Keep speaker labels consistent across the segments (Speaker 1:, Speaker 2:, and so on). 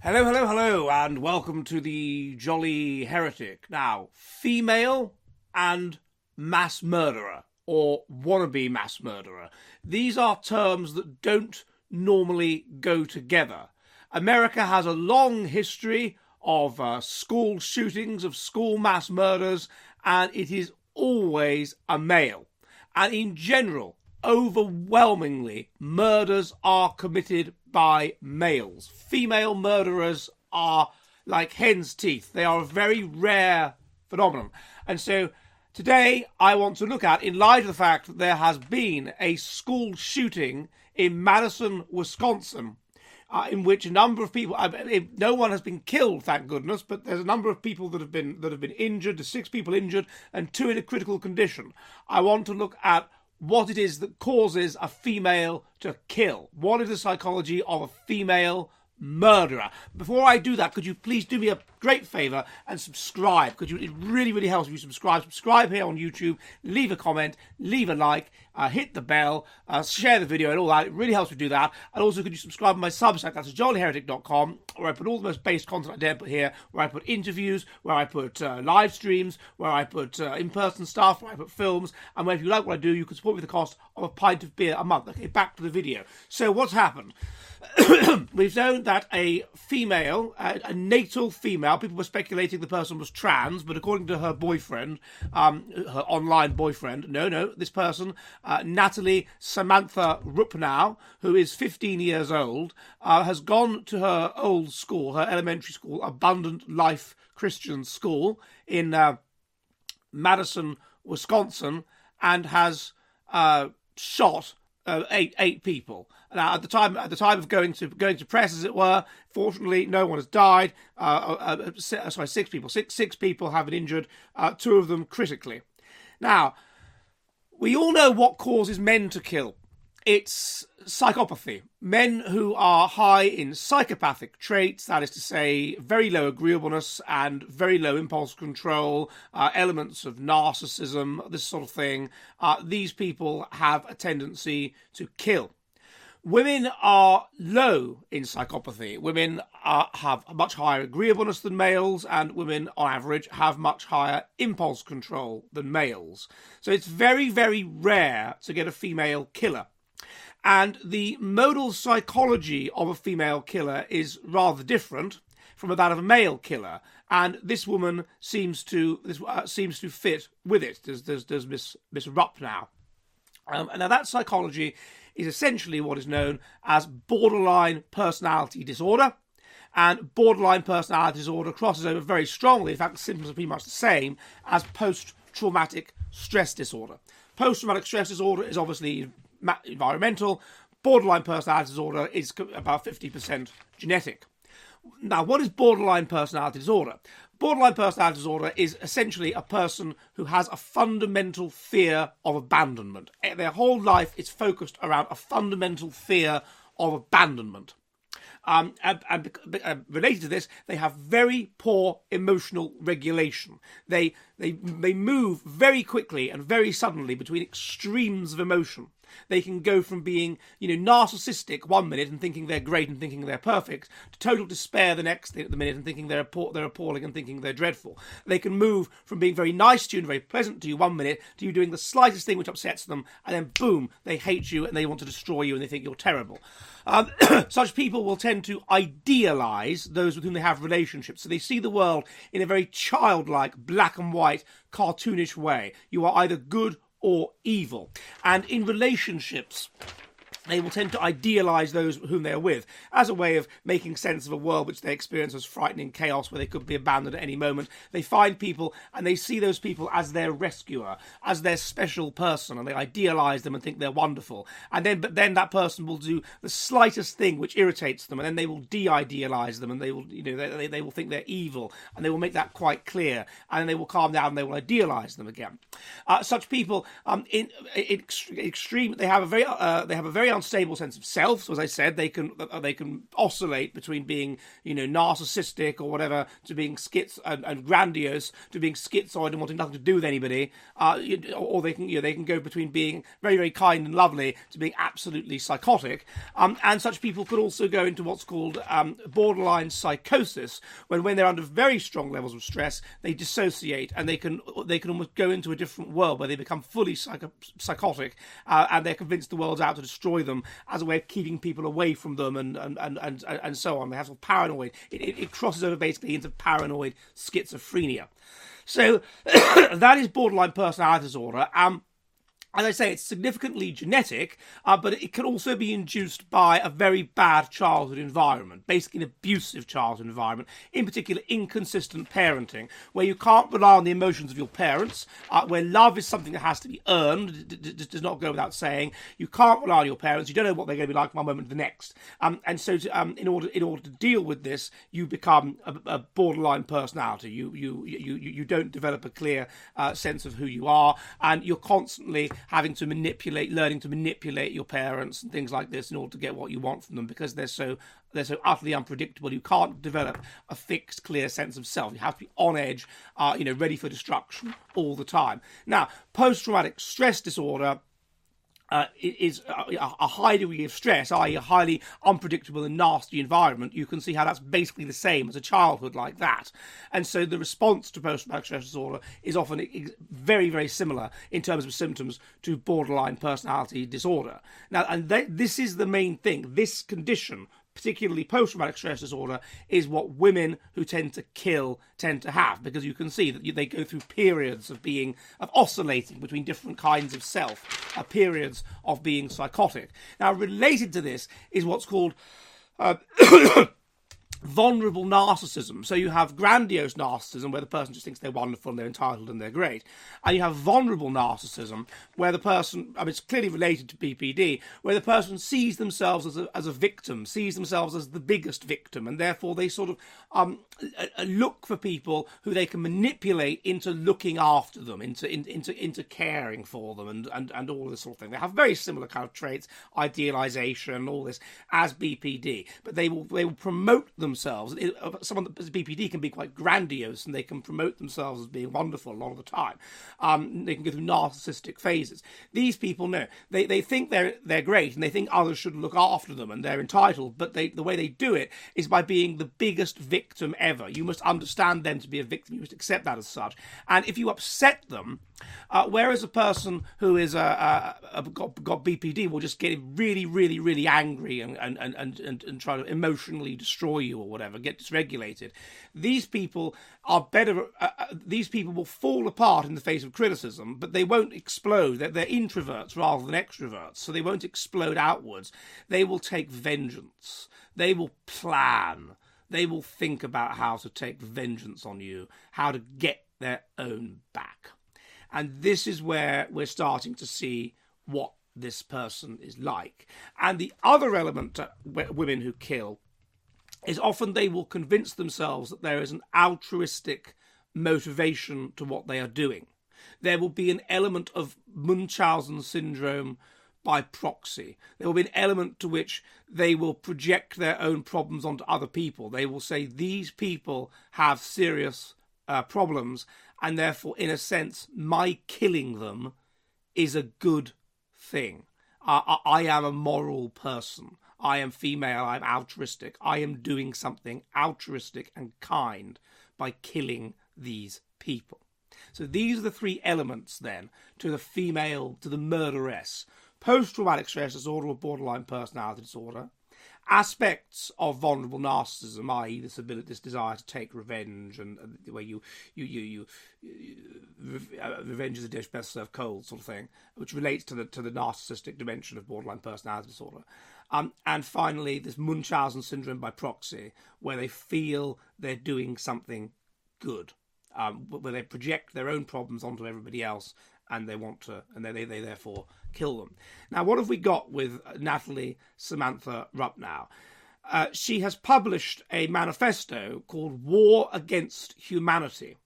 Speaker 1: Hello, hello, hello, and welcome to the Jolly Heretic. Now, female and mass murderer, or wannabe mass murderer. These are terms that don't normally go together. America has a long history of school shootings, of school mass murders, and it is always a male. And in general, overwhelmingly, murders are committed by males. Female murderers are like hen's teeth. They are a very rare phenomenon. And so today I want to look at, in light of the fact that there has been a school shooting in Madison, Wisconsin, in which a number of people, no one has been killed, thank goodness, but there's a number of people that have been injured. There's 6 people injured and 2 in a critical condition. I want to look at what it is that causes a female to kill. What is the psychology of a female murderer? Before I do that, could you please do me a great favour and subscribe? It really, really helps if you subscribe. Subscribe here on YouTube, leave a comment, leave a like, hit the bell, share the video and all that. It really helps me do that. And also, could you subscribe to my Substack? That's jollyheretic.com, where I put all the most base content I dare put here, where I put interviews, where I put live streams, where I put in-person stuff, where I put films, and where if you like what I do, you can support me with the cost of a pint of beer a month. Okay, back to the video. So what's happened? We've known that a female, a natal female, people were speculating the person was trans, but according to her boyfriend, her online boyfriend, this person, Natalie Samantha Rupnow, who is 15 years old, has gone to her old school, her elementary school, Abundant Life Christian School in Madison, Wisconsin, and has shot 8 people. Now, at the time of going to press, as it were, fortunately, no one has died. 6 people. Six people have been injured. 2 of them critically. Now, we all know what causes men to kill. It's psychopathy. Men who are high in psychopathic traits, that is to say, very low agreeableness and very low impulse control, elements of narcissism, this sort of thing. These people have a tendency to kill. Women are low in psychopathy. Women have a much higher agreeableness than males, and women, on average, have much higher impulse control than males. So it's very, very rare to get a female killer. And the modal psychology of a female killer is rather different from that of a male killer. And this woman seems to fit with it. There's Miss Rupnow. And now that psychology is essentially what is known as borderline personality disorder. And borderline personality disorder crosses over very strongly, in fact the symptoms are pretty much the same, as post-traumatic stress disorder. Post-traumatic stress disorder is obviously environmental. Borderline personality disorder is about 50% genetic. Now, what is borderline personality disorder? Borderline personality disorder is essentially a person who has a fundamental fear of abandonment. Their whole life is focused around a fundamental fear of abandonment. And related to this, they have very poor emotional regulation. They move very quickly and very suddenly between extremes of emotion. They can go from being, narcissistic one minute and thinking they're great and thinking they're perfect, to total despair the next minute and thinking they're appalling and thinking they're dreadful. They can move from being very nice to you and very pleasant to you one minute to you doing the slightest thing which upsets them, and then boom, they hate you and they want to destroy you and they think you're terrible. Such people will tend to idealise those with whom they have relationships. So they see the world in a very childlike, black and white, cartoonish way. You are either good or evil. And in relationships, they will tend to idealise those whom they are with as a way of making sense of a world which they experience as frightening chaos where they could be abandoned at any moment. They find people and they see those people as their rescuer, as their special person, and they idealise them and think they're wonderful. But then that person will do the slightest thing which irritates them, and then they will de-idealise them, and they will, they will think they're evil, and they will make that quite clear, and then they will calm down and they will idealise them again. Such people, in extreme, they have a very unstable sense of self. So as I said, they can oscillate between being, narcissistic or whatever, to being and grandiose, to being schizoid and wanting nothing to do with anybody, or they can go between being very, very kind and lovely to being absolutely psychotic. And such people could also go into what's called borderline psychosis, when they're under very strong levels of stress, they dissociate and they can almost go into a different world where they become fully psychotic, and they're convinced the world's out to destroy them as a way of keeping people away from them, and so on. They have sort of paranoid. It crosses over basically into paranoid schizophrenia. So that is borderline personality disorder. As I say, it's significantly genetic, but it can also be induced by a very bad childhood environment, basically an abusive childhood environment, in particular inconsistent parenting, where you can't rely on the emotions of your parents, where love is something that has to be earned, it does not go without saying. You can't rely on your parents, you don't know what they're going to be like from one moment to the next. And so in order to deal with this, you become a borderline personality. You don't develop a clear sense of who you are, and you're constantly learning to manipulate your parents and things like this in order to get what you want from them, because they're so utterly unpredictable. You can't develop a fixed, clear sense of self. You have to be on edge, ready for destruction all the time. Now, post-traumatic stress disorder is a high degree of stress, i.e. a highly unpredictable and nasty environment. You can see how that's basically the same as a childhood like that. And so the response to post-traumatic stress disorder is often very, very similar in terms of symptoms to borderline personality disorder. Now, and this is the main thing. This condition, particularly post-traumatic stress disorder, is what women who tend to kill tend to have, because you can see that they go through periods of oscillating between different kinds of self, periods of being psychotic. Now, related to this is what's called vulnerable narcissism. So you have grandiose narcissism, where the person just thinks they're wonderful and they're entitled and they're great. And you have vulnerable narcissism, where the person, it's clearly related to BPD, where the person sees themselves as a victim, sees themselves as the biggest victim, and therefore they sort of look for people who they can manipulate into looking after them, into caring for them, and all this sort of thing. They have very similar kind of traits, idealization, all this, as BPD, but they will promote themselves. Someone that has BPD can be quite grandiose, and they can promote themselves as being wonderful a lot of the time. They can go through narcissistic phases. These people, no, they think they're great, and they think others should look after them, and they're entitled. But the way they do it is by being the biggest victim ever. You must understand them to be a victim. You must accept that as such. And if you upset them, whereas a person who is got BPD will just get really, really, really angry and try to emotionally destroy you or whatever, get dysregulated. These people are better. These people will fall apart in the face of criticism, but they won't explode. They're introverts rather than extroverts, so they won't explode outwards. They will take vengeance. They will plan. They will think about how to take vengeance on you, how to get their own back. And this is where we're starting to see what this person is like. And the other element to women who kill is often they will convince themselves that there is an altruistic motivation to what they are doing. There will be an element of Munchausen syndrome by proxy. There will be an element to which they will project their own problems onto other people. They will say, these people have serious problems, and therefore, in a sense, my killing them is a good thing. I am a moral person. I am female, I'm altruistic. I am doing something altruistic and kind by killing these people. So these are the three elements, then, to the female, to the murderess. Post-traumatic stress disorder or borderline personality disorder. Aspects of vulnerable narcissism, i.e. this desire to take revenge, and the way revenge is a dish best served cold sort of thing, which relates to the narcissistic dimension of borderline personality disorder. And finally, this Munchausen syndrome by proxy, where they feel they're doing something good, where they project their own problems onto everybody else, and they want to, and they therefore kill them. Now, what have we got with Natalie Samantha Rupnow? She has published a manifesto called War Against Humanity,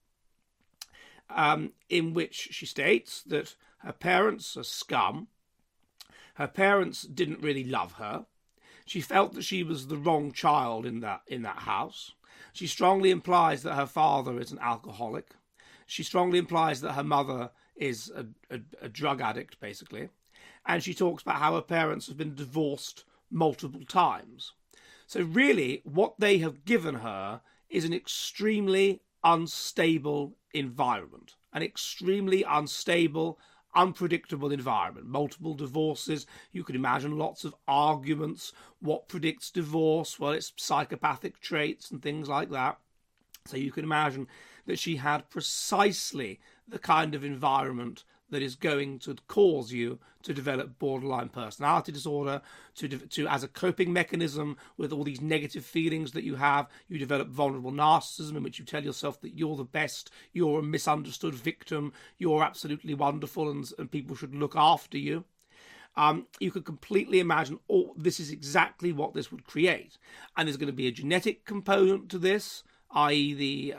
Speaker 1: in which she states that her parents are scum, Her parents didn't really love her. She felt that she was the wrong child in that house. She strongly implies that her father is an alcoholic. She strongly implies that her mother is a drug addict, basically. And she talks about how her parents have been divorced multiple times. So really, what they have given her is an extremely unstable environment. An extremely unstable, unpredictable environment. Multiple divorces. You can imagine lots of arguments. What predicts divorce? Well, it's psychopathic traits and things like that. So you can imagine that she had precisely the kind of environment that is going to cause you to develop borderline personality disorder, to as a coping mechanism with all these negative feelings that you have. You develop vulnerable narcissism, in which you tell yourself that you're the best, you're a misunderstood victim, you're absolutely wonderful, and people should look after you. You could completely imagine this is exactly what this would create. And there's going to be a genetic component to this, i.e.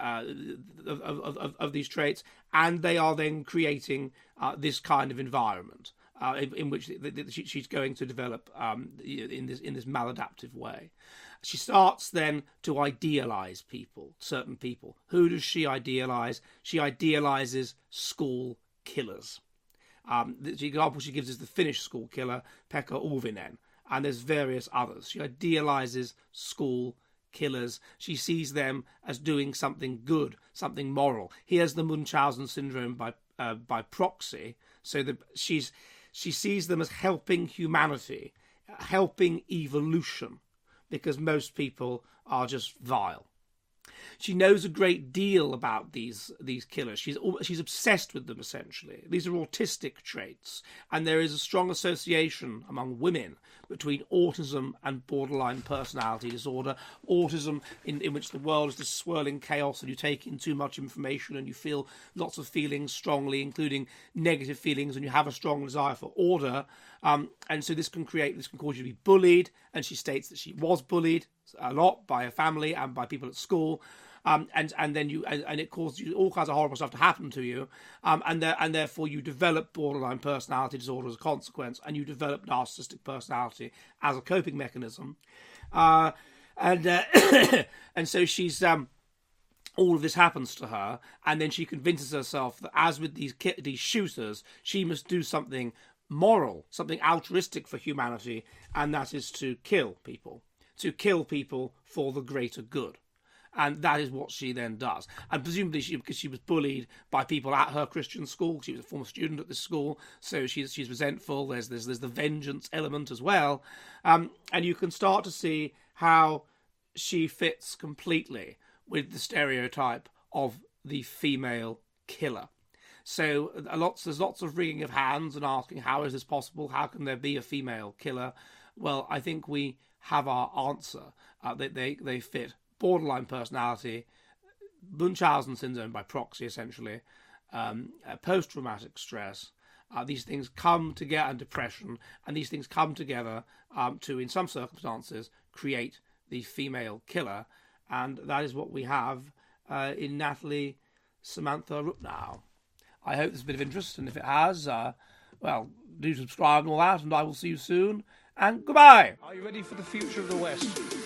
Speaker 1: of these traits, and they are then creating this kind of environment in which she's going to develop in this maladaptive way. She starts then to idealize people, certain people. Who does she idealize? She idealizes school killers. The example she gives is the Finnish school killer, Pekka Uuvinen, and there's various others. She idealizes school killers. She sees them as doing something good, something moral. Here's the Munchausen syndrome by proxy. So that she sees them as helping humanity, helping evolution, because most people are just vile. She knows a great deal about these killers. She's obsessed with them, essentially. These are autistic traits, and there is a strong association among women between autism and borderline personality disorder. Autism, in which the world is this swirling chaos, and you take in too much information, and you feel lots of feelings strongly, including negative feelings, and you have a strong desire for order. And so this can cause you to be bullied, and she states that she was bullied a lot by her family and by people at school. And it causes you all kinds of horrible stuff to happen to you, and therefore you develop borderline personality disorder as a consequence, and you develop narcissistic personality as a coping mechanism, and so she's all of this happens to her, and then she convinces herself that, as with these shooters, she must do something moral, something altruistic for humanity, and that is to kill people for the greater good. And that is what she then does. And presumably, because she was bullied by people at her Christian school, she was a former student at this school, so she's resentful. There's the vengeance element as well, and you can start to see how she fits completely with the stereotype of the female killer. So there's lots of wringing of hands and asking, how is this possible? How can there be a female killer? Well, I think we have our answer. They fit borderline personality, Munchausen syndrome by proxy, essentially, post-traumatic stress. These things come together, and depression, and these things come together to, in some circumstances, create the female killer. And that is what we have in Natalie Samantha Rupnow. I hope this is a bit of interest, and if it has, do subscribe and all that, and I will see you soon, and goodbye! Are you ready for the future of the West?